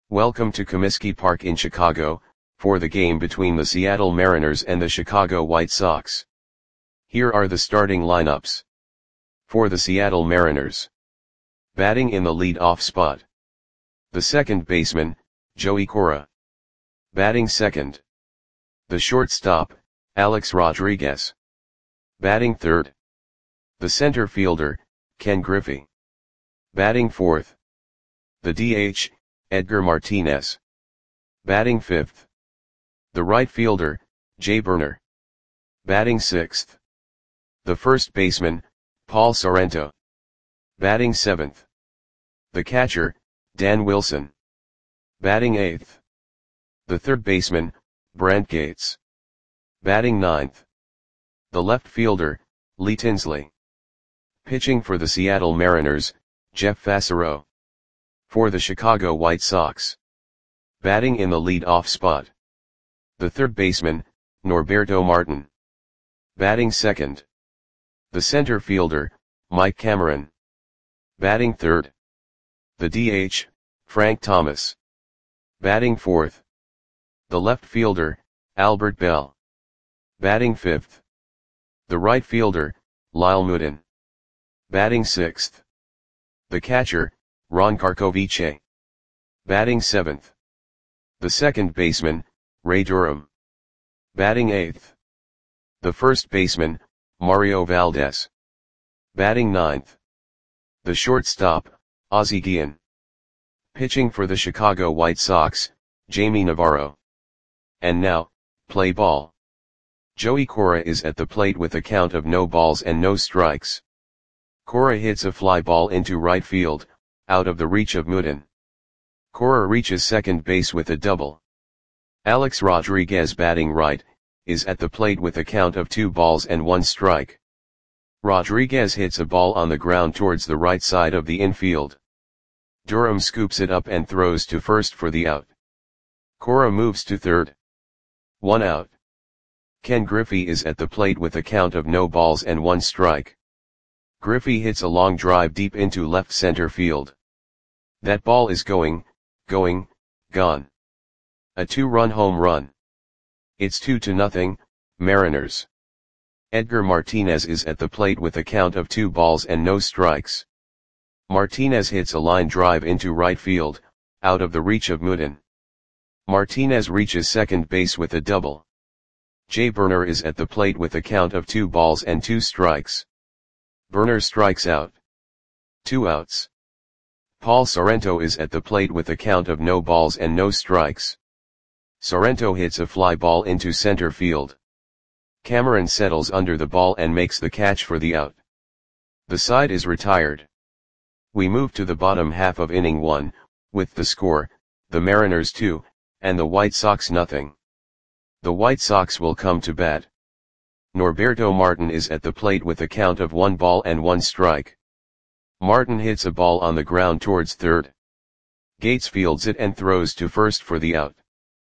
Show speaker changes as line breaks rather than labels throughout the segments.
Welcome to Comiskey Park in Chicago, for the game between the Seattle Mariners and the Chicago White Sox. Here are the starting lineups. For the Seattle Mariners. Batting in the lead-off spot. The second baseman, Joey Cora. Batting second. The shortstop, Alex Rodriguez. Batting third. The center fielder, Ken Griffey. Batting fourth. The DH, Edgar Martinez. Batting fifth. The right fielder, Jay Burner. Batting sixth. The first baseman, Paul Sorrento. Batting seventh. The catcher, Dan Wilson. Batting eighth. The third baseman, Brent Gates. Batting ninth. The left fielder, Lee Tinsley. Pitching for the Seattle Mariners, Jeff Fassero. For the Chicago White Sox. Batting in the lead-off spot. The third baseman, Norberto Martin. Batting second. The center fielder, Mike Cameron. Batting third. The DH, Frank Thomas. Batting fourth. The left fielder, Albert Bell. Batting fifth. The right fielder, Lyle Moodin. Batting sixth. The catcher, Ron Karkovice. Batting seventh. The second baseman, Ray Durham. Batting eighth. The first baseman, Mario Valdez. Batting ninth. The shortstop, Ozzie Guillen. Pitching for the Chicago White Sox, Jamie Navarro. And now, play ball. Joey Cora is at the plate with a count of no balls and no strikes. Cora hits a fly ball into right field, out of the reach of Moodin. Cora reaches second base with a double. Alex Rodriguez, batting right, is at the plate with a count of 2 balls and 1 strike. Rodriguez hits a ball on the ground towards the right side of the infield. Durham scoops it up and throws to first for the out. Cora moves to third. 1 out. Ken Griffey is at the plate with a count of no balls and 1 strike. Griffey hits a long drive deep into left center field. That ball is gone. A 2-run home run. It's 2-0, Mariners. Edgar Martinez is at the plate with a count of 2 balls and no strikes. Martinez hits a line drive into right field, out of the reach of Moodin. Martinez reaches second base with a double. Jay Burner is at the plate with a count of 2 balls and 2 strikes. Burner strikes out. 2 outs. Paul Sorrento is at the plate with a count of no balls and no strikes. Sorrento hits a fly ball into center field. Cameron settles under the ball and makes the catch for the out. The side is retired. We move to the bottom half of inning 1, with the score, the Mariners 2, and the White Sox nothing. The White Sox will come to bat. Norberto Martin is at the plate with a count of 1 ball and 1 strike. Martin hits a ball on the ground towards third. Gates fields it and throws to first for the out.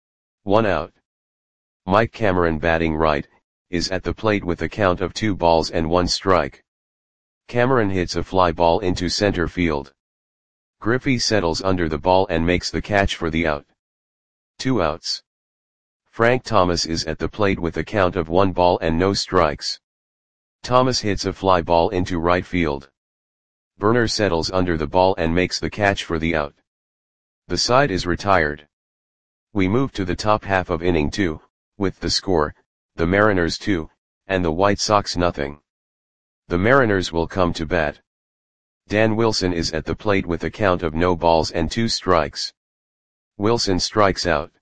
1 out. Mike Cameron, batting right, is at the plate with a count of 2 balls and 1 strike. Cameron hits a fly ball into center field. Griffey settles under the ball and makes the catch for the out. 2 outs. Frank Thomas is at the plate with a count of 1 ball and no strikes. Thomas hits a fly ball into right field. Burner settles under the ball and makes the catch for the out. The side is retired. We move to the top half of inning 2, with the score, the Mariners 2, and the White Sox nothing. The Mariners will come to bat. Dan Wilson is at the plate with a count of no balls and 2 strikes. Wilson strikes out.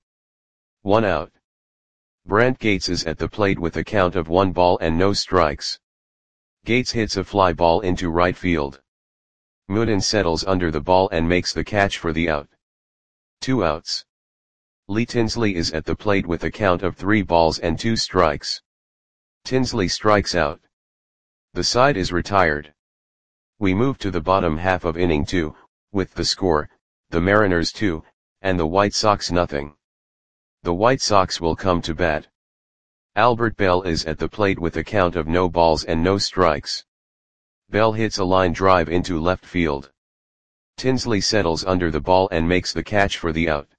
1 out. Brent Gates is at the plate with a count of 1 ball and no strikes. Gates hits a fly ball into right field. Moodin settles under the ball and makes the catch for the out. 2 outs. Lee Tinsley is at the plate with a count of 3 balls and 2 strikes. Tinsley strikes out. The side is retired. We move to the bottom half of inning 2, with the score, the Mariners 2, and the White Sox nothing. The White Sox will come to bat. Albert Bell is at the plate with a count of no balls and no strikes. Bell hits a line drive into left field. Tinsley settles under the ball and makes the catch for the out.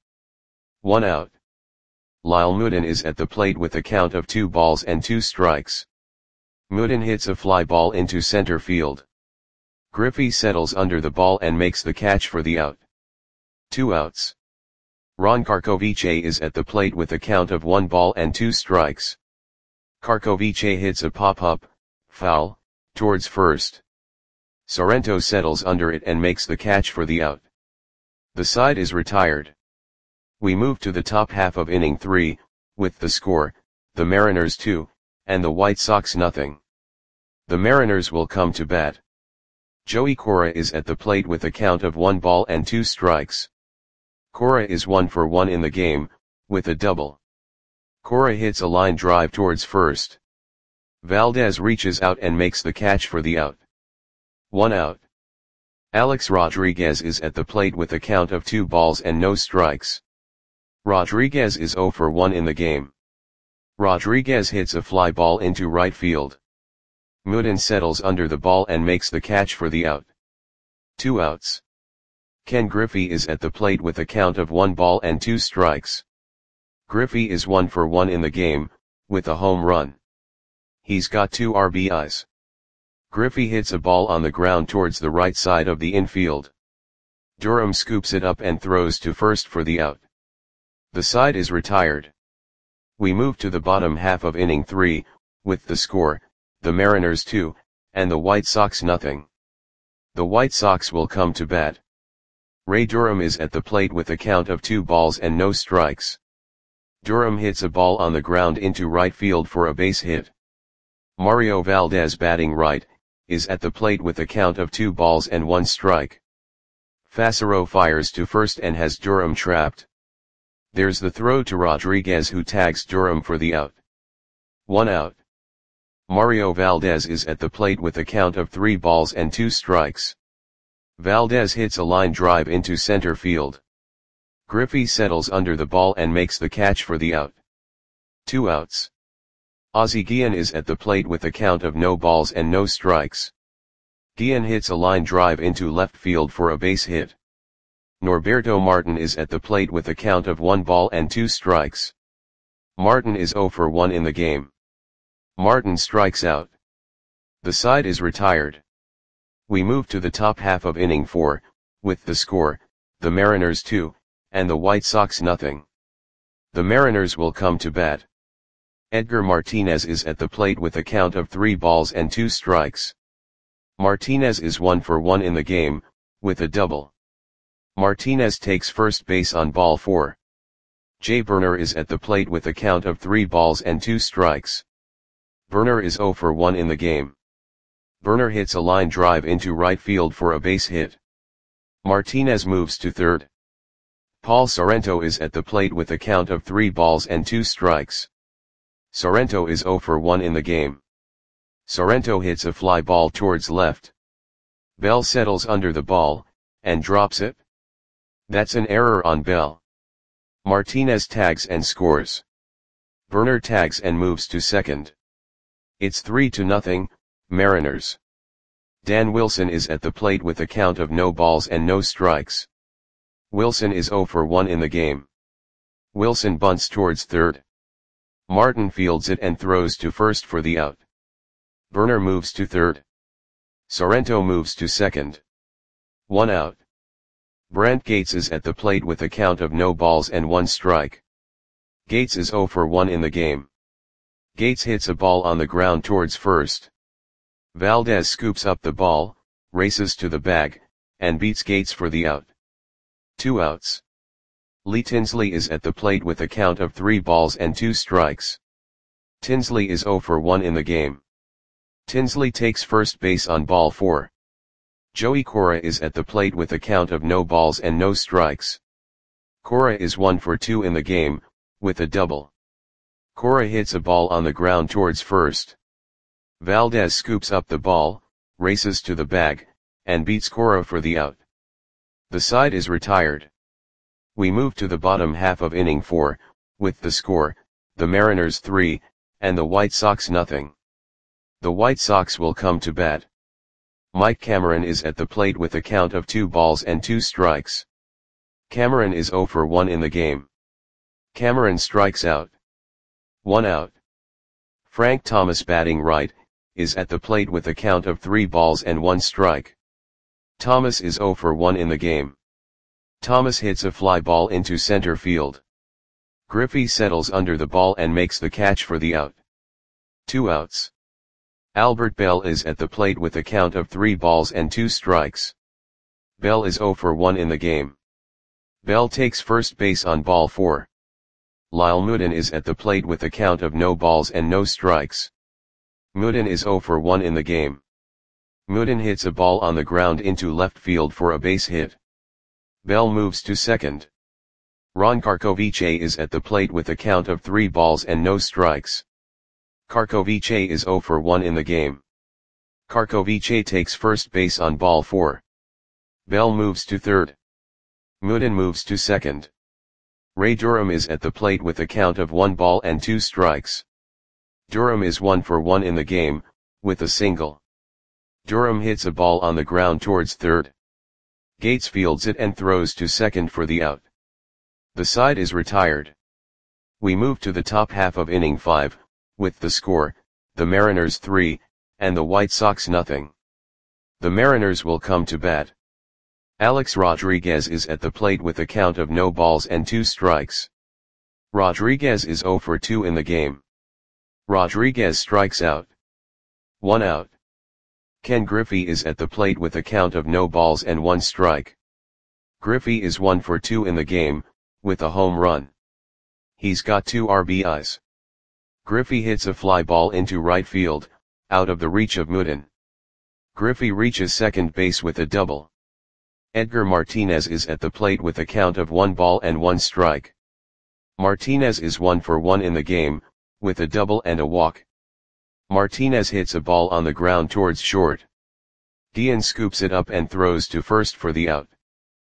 1 out. Lyle Moodin is at the plate with a count of 2 balls and 2 strikes. Moodin hits a fly ball into center field. Griffey settles under the ball and makes the catch for the out. 2 outs. Ron Karkovice is at the plate with a count of 1 ball and 2 strikes. Karkovice hits a pop-up, foul, towards first. Sorrento settles under it and makes the catch for the out. The side is retired. We move to the top half of inning 3, with the score, the Mariners 2, and the White Sox nothing. The Mariners will come to bat. Joey Cora is at the plate with a count of 1 ball and 2 strikes. Cora is 1 for 1 in the game, with a double. Cora hits a line drive towards first. Valdez reaches out and makes the catch for the out. 1 out. Alex Rodriguez is at the plate with a count of 2 balls and no strikes. Rodriguez is 0 for 1 in the game. Rodriguez hits a fly ball into right field. Moodin settles under the ball and makes the catch for the out. 2 outs. Ken Griffey is at the plate with a count of 1 ball and 2 strikes. Griffey is 1 for 1 in the game, with a home run. He's got 2 RBIs. Griffey hits a ball on the ground towards the right side of the infield. Durham scoops it up and throws to first for the out. The side is retired. We move to the bottom half of inning 3, with the score, the Mariners 2, and the White Sox nothing. The White Sox will come to bat. Ray Durham is at the plate with a count of 2 balls and no strikes. Durham hits a ball on the ground into right field for a base hit. Mario Valdez, batting right, is at the plate with a count of 2 balls and 1 strike. Fassero fires to first and has Durham trapped. There's the throw to Rodriguez, who tags Durham for the out. 1 out. Mario Valdez is at the plate with a count of 3 balls and 2 strikes. Valdez hits a line drive into center field. Griffey settles under the ball and makes the catch for the out. 2 outs. Ozzie Guillen is at the plate with a count of no balls and no strikes. Guillen hits a line drive into left field for a base hit. Norberto Martin is at the plate with a count of 1 ball and 2 strikes. Martin is 0 for 1 in the game. Martin strikes out. The side is retired. We move to the top half of inning 4, with the score, the Mariners 2, and the White Sox nothing. The Mariners will come to bat. Edgar Martinez is at the plate with a count of 3 balls and 2 strikes. Martinez is 1 for 1 in the game, with a double. Martinez takes first base on ball 4. Jay Burner is at the plate with a count of 3 balls and 2 strikes. Burner is 0 for 1 in the game. Burner hits a line drive into right field for a base hit. Martinez moves to third. Paul Sorrento is at the plate with a count of 3 balls and 2 strikes. Sorrento is 0 for 1 in the game. Sorrento hits a fly ball towards left. Bell settles under the ball, and drops it. That's an error on Bell. Martinez tags and scores. Burner tags and moves to second. It's 3-0, Mariners. Dan Wilson is at the plate with a count of no balls and no strikes. Wilson is 0 for 1 in the game. Wilson bunts towards third. Martin fields it and throws to first for the out. Burner moves to third. Sorrento moves to second. 1 out. Brent Gates is at the plate with a count of no balls and 1 strike. Gates is 0 for 1 in the game. Gates hits a ball on the ground towards first. Valdez scoops up the ball, races to the bag, and beats Gates for the out. 2 outs. Lee Tinsley is at the plate with a count of 3 balls and 2 strikes. Tinsley is 0 for 1 in the game. Tinsley takes first base on ball 4. Joey Cora is at the plate with a count of no balls and no strikes. Cora is 1 for 2 in the game, with a double. Cora hits a ball on the ground towards first. Valdez scoops up the ball, races to the bag, and beats Cora for the out. The side is retired. We move to the bottom half of inning 4, with the score, the Mariners 3, and the White Sox nothing. The White Sox will come to bat. Mike Cameron is at the plate with a count of 2 balls and 2 strikes. Cameron is 0 for 1 in the game. Cameron strikes out. 1 out. Frank Thomas, batting right, is at the plate with a count of 3 balls and 1 strike. Thomas is 0 for 1 in the game. Thomas hits a fly ball into center field. Griffey settles under the ball and makes the catch for the out. 2 outs. Albert Bell is at the plate with a count of 3 balls and 2 strikes. Bell is 0 for 1 in the game. Bell takes first base on ball 4. Lyle Moodin is at the plate with a count of no balls and no strikes. Moodin is 0 for 1 in the game. Moodin hits a ball on the ground into left field for a base hit. Bell moves to second. Ron Karkovice is at the plate with a count of 3 balls and no strikes. Karkovice is 0 for 1 in the game. Karkovice takes first base on ball 4. Bell moves to third. Moodin moves to second. Ray Durham is at the plate with a count of 1 ball and 2 strikes. Durham is 1 for 1 in the game, with a single. Durham hits a ball on the ground towards third. Gates fields it and throws to second for the out. The side is retired. We move to the top half of inning 5, with the score, the Mariners 3, and the White Sox nothing. The Mariners will come to bat. Alex Rodriguez is at the plate with a count of no balls and 2 strikes. Rodriguez is 0 for 2 in the game. Rodriguez strikes out. 1 out. Ken Griffey is at the plate with a count of no balls and 1 strike. Griffey is 1 for 2 in the game, with a home run. He's got 2 RBIs. Griffey hits a fly ball into right field, out of the reach of Moodin. Griffey reaches second base with a double. Edgar Martinez is at the plate with a count of 1 ball and 1 strike. Martinez is 1 for 1 in the game, with a double and a walk. Martinez hits a ball on the ground towards short. Guillen scoops it up and throws to first for the out.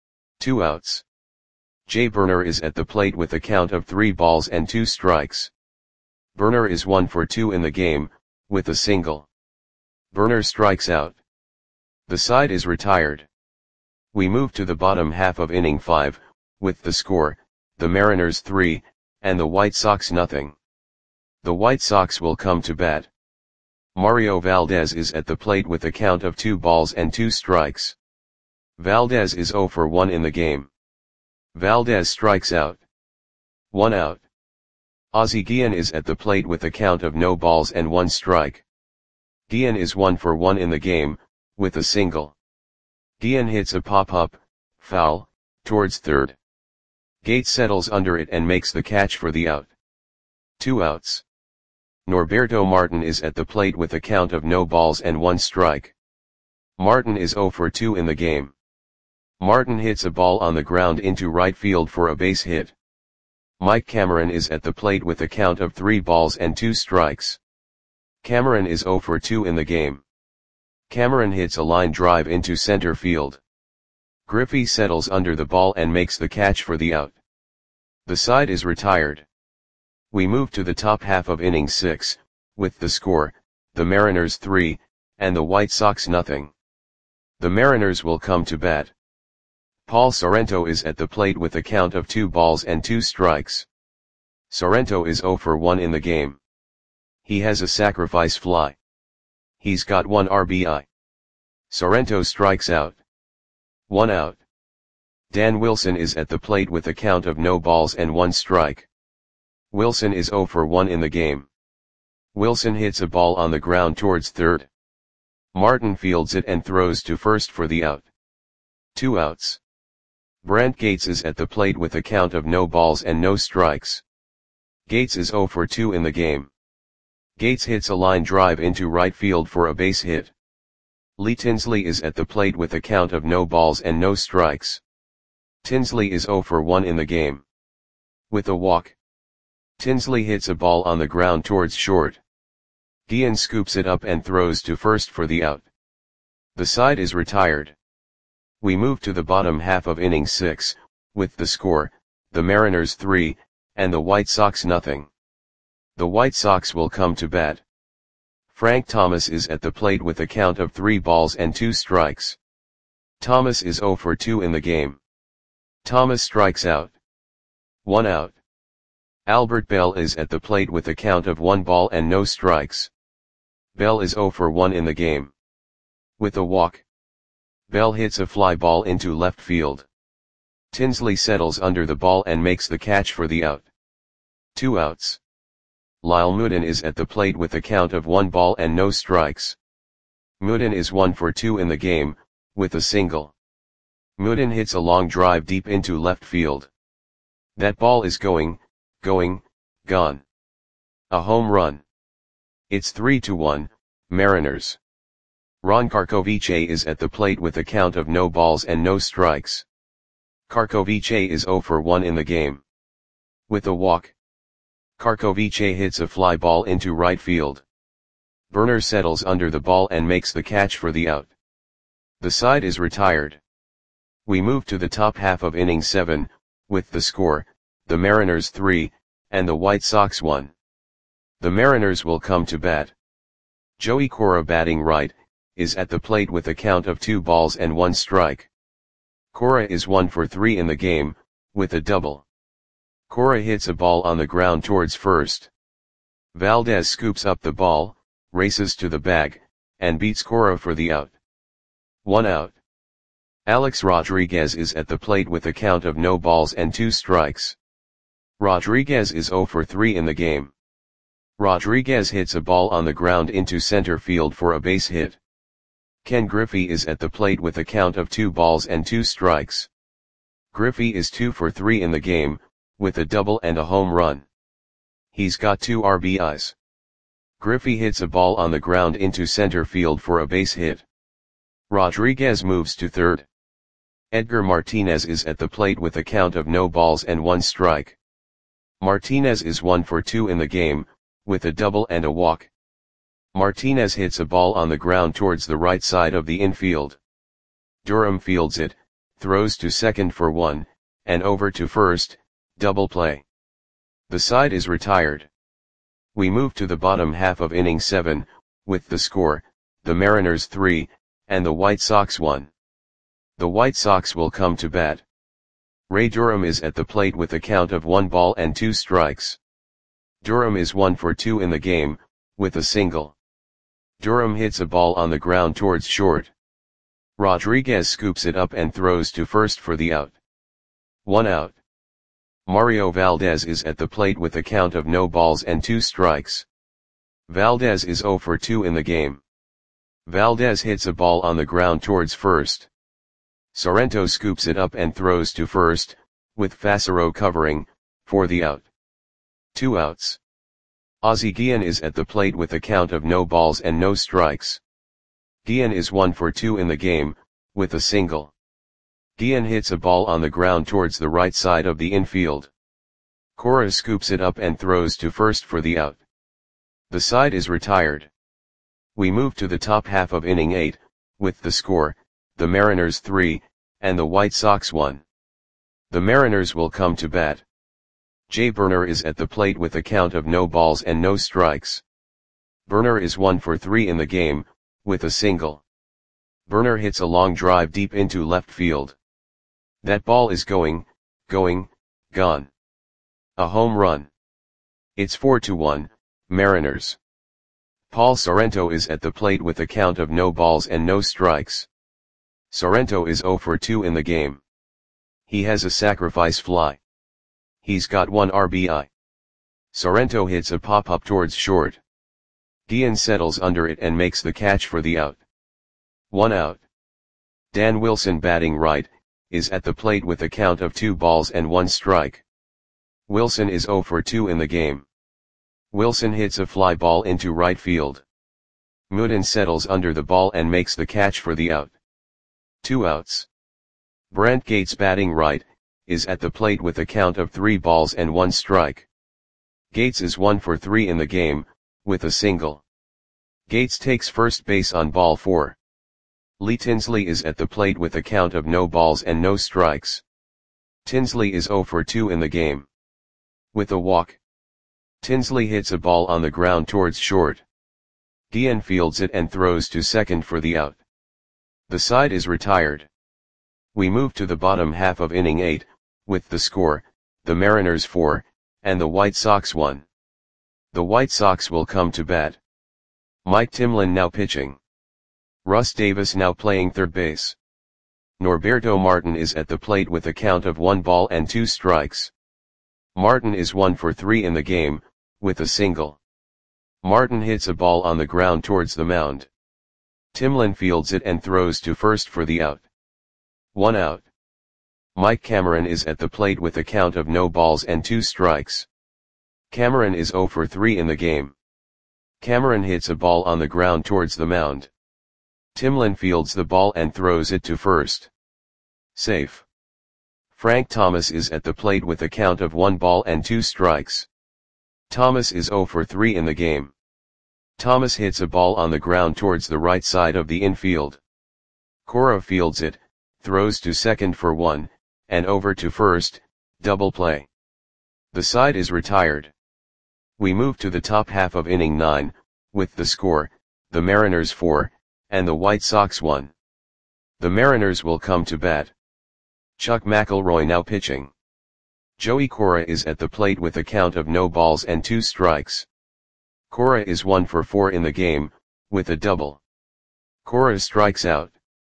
2 outs. Jay Burner is at the plate with a count of 3 balls and 2 strikes. Burner is 1 for 2 in the game, with a single. Burner strikes out. The side is retired. We move to the bottom half of inning 5, with the score, the Mariners 3, and the White Sox nothing. The White Sox will come to bat. Mario Valdez is at the plate with a count of 2 balls and 2 strikes. Valdez is 0 for 1 in the game. Valdez strikes out. 1 out. Ozzie Guillen is at the plate with a count of no balls and 1 strike. Guillen is 1 for 1 in the game, with a single. Guillen hits a pop-up, foul, towards third. Gates settles under it and makes the catch for the out. 2 outs. Norberto Martin is at the plate with a count of no balls and 1 strike. Martin is 0 for 2 in the game. Martin hits a ball on the ground into right field for a base hit. Mike Cameron is at the plate with a count of 3 balls and 2 strikes. Cameron is 0 for 2 in the game. Cameron hits a line drive into center field. Griffey settles under the ball and makes the catch for the out. The side is retired. We move to the top half of inning 6, with the score, the Mariners 3, and the White Sox nothing. The Mariners will come to bat. Paul Sorrento is at the plate with a count of 2 balls and 2 strikes. Sorrento is 0 for 1 in the game. He has a sacrifice fly. He's got 1 RBI. Sorrento strikes out. 1 out. Dan Wilson is at the plate with a count of no balls and 1 strike. Wilson is 0 for 1 in the game. Wilson hits a ball on the ground towards third. Martin fields it and throws to first for the out. 2 outs. Brent Gates is at the plate with a count of no balls and no strikes. Gates is 0 for 2 in the game. Gates hits a line drive into right field for a base hit. Lee Tinsley is at the plate with a count of no balls and no strikes. Tinsley is 0 for 1 in the game. With a walk. Tinsley hits a ball on the ground towards short. Guillen scoops it up and throws to first for the out. The side is retired. We move to the bottom half of inning 6, with the score, the Mariners 3, and the White Sox nothing. The White Sox will come to bat. Frank Thomas is at the plate with a count of 3 balls and 2 strikes. Thomas is 0 for 2 in the game. Thomas strikes out. 1 out. Albert Bell is at the plate with a count of 1 ball and no strikes. Bell is 0 for 1 in the game. With a walk, Bell hits a fly ball into left field. Tinsley settles under the ball and makes the catch for the out. 2 outs. Lyle Moodin is at the plate with a count of 1 ball and no strikes. Moodin is 1 for 2 in the game, with a single. Moodin hits a long drive deep into left field. That ball is going, gone. A home run. It's 3-1, Mariners. Ron Karkovice is at the plate with a count of no balls and no strikes. Karkovice is 0 for 1 in the game. With a walk, Karkovice hits a fly ball into right field. Burner settles under the ball and makes the catch for the out. The side is retired. We move to the top half of inning 7, with the score, the Mariners 3, and the White Sox 1. The Mariners will come to bat. Joey Cora, batting right, is at the plate with a count of 2 balls and 1 strike. Cora is 1 for 3 in the game, with a double. Cora hits a ball on the ground towards first. Valdez scoops up the ball, races to the bag, and beats Cora for the out. 1 out. Alex Rodriguez is at the plate with a count of no balls and 2 strikes. Rodriguez is 0 for 3 in the game. Rodriguez hits a ball on the ground into center field for a base hit. Ken Griffey is at the plate with a count of 2 balls and 2 strikes. Griffey is 2 for 3 in the game, with a double and a home run. He's got 2 RBIs. Griffey hits a ball on the ground into center field for a base hit. Rodriguez moves to third. Edgar Martinez is at the plate with a count of no balls and 1 strike. Martinez is 1 for 2 in the game, with a double and a walk. Martinez hits a ball on the ground towards the right side of the infield. Durham fields it, throws to second for 1, and over to first, double play. The side is retired. We move to the bottom half of inning 7, with the score, the Mariners 3, and the White Sox 1. The White Sox will come to bat. Ray Durham is at the plate with a count of 1 ball and 2 strikes. Durham is 1 for 2 in the game, with a single. Durham hits a ball on the ground towards short. Rodriguez scoops it up and throws to first for the out. 1 out. Mario Valdez is at the plate with a count of no balls and 2 strikes. Valdez is 0 for 2 in the game. Valdez hits a ball on the ground towards first. Sorrento scoops it up and throws to first, with Fassero covering, for the out. 2 outs. Ozzie Guillen is at the plate with a count of no balls and no strikes. Guillen is 1 for 2 in the game, with a single. Guillen hits a ball on the ground towards the right side of the infield. Cora scoops it up and throws to first for the out. The side is retired. We move to the top half of inning 8, with the score, the Mariners 3, and the White Sox 1. The Mariners will come to bat. Jay Burner is at the plate with a count of no balls and no strikes. Burner is 1 for 3 in the game, with a single. Burner hits a long drive deep into left field. That ball is going, gone. A home run. It's 4-1, Mariners. Paul Sorrento is at the plate with a count of no balls and no strikes. Sorrento is 0 for 2 in the game. He has a sacrifice fly. He's got 1 RBI. Sorrento hits a pop-up towards short. Guillen settles under it and makes the catch for the out. 1 out. Dan Wilson, batting right, is at the plate with a count of 2 balls and 1 strike. Wilson is 0 for 2 in the game. Wilson hits a fly ball into right field. Moodin settles under the ball and makes the catch for the out. 2 outs. Brent Gates, batting right, is at the plate with a count of 3 balls and 1 strike. Gates is 1 for 3 in the game, with a single. Gates takes first base on ball 4. Lee Tinsley is at the plate with a count of no balls and no strikes. Tinsley is 0 for 2 in the game. With a walk, Tinsley hits a ball on the ground towards short. Guillen fields it and throws to second for the out. The side is retired. We move to the bottom half of inning 8, with the score, the Mariners 4, and the White Sox 1. The White Sox will come to bat. Mike Timlin now pitching. Russ Davis now playing third base. Norberto Martin is at the plate with a count of 1 ball and 2 strikes. Martin is 1 for 3 in the game, with a single. Martin hits a ball on the ground towards the mound. Timlin fields it and throws to first for the out. 1 out. Mike Cameron is at the plate with a count of no balls and 2 strikes. Cameron is 0 for 3 in the game. Cameron hits a ball on the ground towards the mound. Timlin fields the ball and throws it to first. Safe. Frank Thomas is at the plate with a count of 1 ball and 2 strikes. Thomas is 0 for 3 in the game. Thomas hits a ball on the ground towards the right side of the infield. Cora fields it, throws to second for 1, and over to first, double play. The side is retired. We move to the top half of inning 9, with the score, the Mariners 4, and the White Sox 1. The Mariners will come to bat. Chuck McElroy now pitching. Joey Cora is at the plate with a count of no balls and 2 strikes. Cora is 1 for 4 in the game, with a double. Cora strikes out.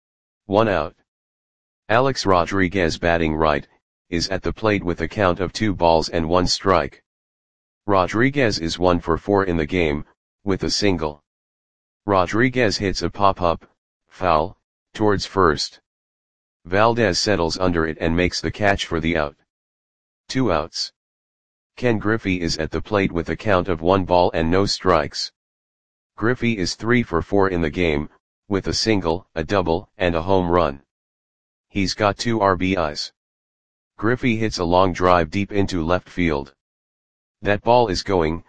1 out. Alex Rodriguez batting right, is at the plate with a count of 2 balls and 1 strike. Rodriguez is 1 for 4 in the game, with a single. Rodriguez hits a pop-up, foul, towards first. Valdez settles under it and makes the catch for the out. 2 outs. Ken Griffey is at the plate with a count of 1 ball and no strikes. Griffey is 3 for 4 in the game, with a single, a double, and a home run. He's got 2 RBIs. Griffey hits a long drive deep into left field. That ball is going,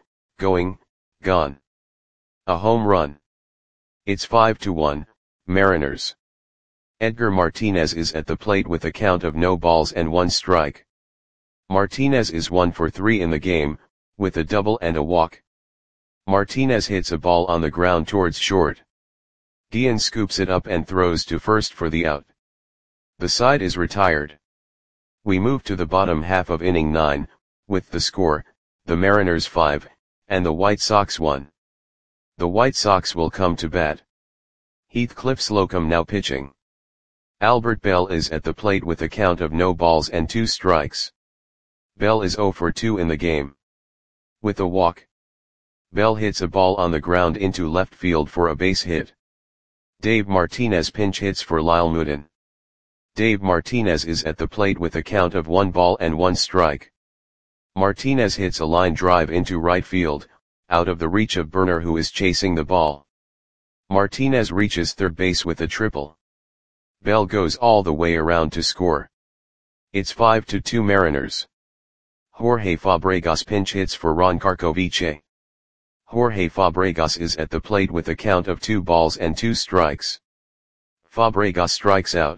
gone. A home run. It's 5-1, Mariners. Edgar Martinez is at the plate with a count of no balls and 1 strike. Martinez is 1 for 3 in the game, with a double and a walk. Martinez hits a ball on the ground towards short. Guillen scoops it up and throws to first for the out. The side is retired. We move to the bottom half of inning 9, with the score, the Mariners 5, and the White Sox 1. The White Sox will come to bat. Heathcliff Slocum now pitching. Albert Bell is at the plate with a count of no balls and 2 strikes. Bell is 0 for 2 in the game. With a walk. Bell hits a ball on the ground into left field for a base hit. Dave Martinez pinch hits for Lyle Moodin. Dave Martinez is at the plate with a count of 1 ball and 1 strike. Martinez hits a line drive into right field, out of the reach of Burner who is chasing the ball. Martinez reaches third base with a triple. Bell goes all the way around to score. It's 5-2 Mariners. Jorge Fabregas pinch hits for Ron Karkovice. Jorge Fabregas is at the plate with a count of 2 balls and 2 strikes. Fabregas strikes out.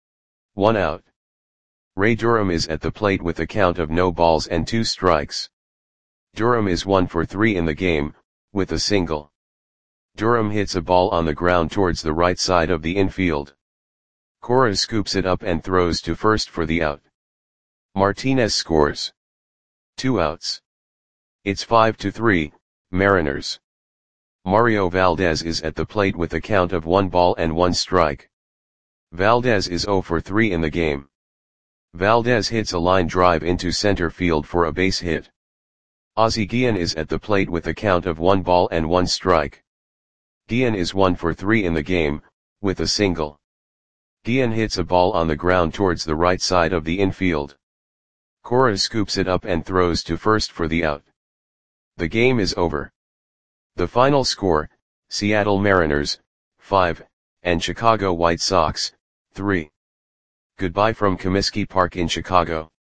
1 out. Ray Durham is at the plate with a count of no balls and 2 strikes. Durham is 1 for 3 in the game, with a single. Durham hits a ball on the ground towards the right side of the infield. Cora scoops it up and throws to first for the out. Martinez scores. 2 outs. It's 5-3, Mariners. Mario Valdez is at the plate with a count of 1 ball and 1 strike. Valdez is 0 for 3 in the game. Valdez hits a line drive into center field for a base hit. Ozzie Guillen is at the plate with a count of 1 ball and 1 strike. Guillen is 1 for 3 in the game, with a single. Guillen hits a ball on the ground towards the right side of the infield. Cora scoops it up and throws to first for the out. The game is over. The final score, Seattle Mariners, 5, and Chicago White Sox, 3. Goodbye from Comiskey Park in Chicago.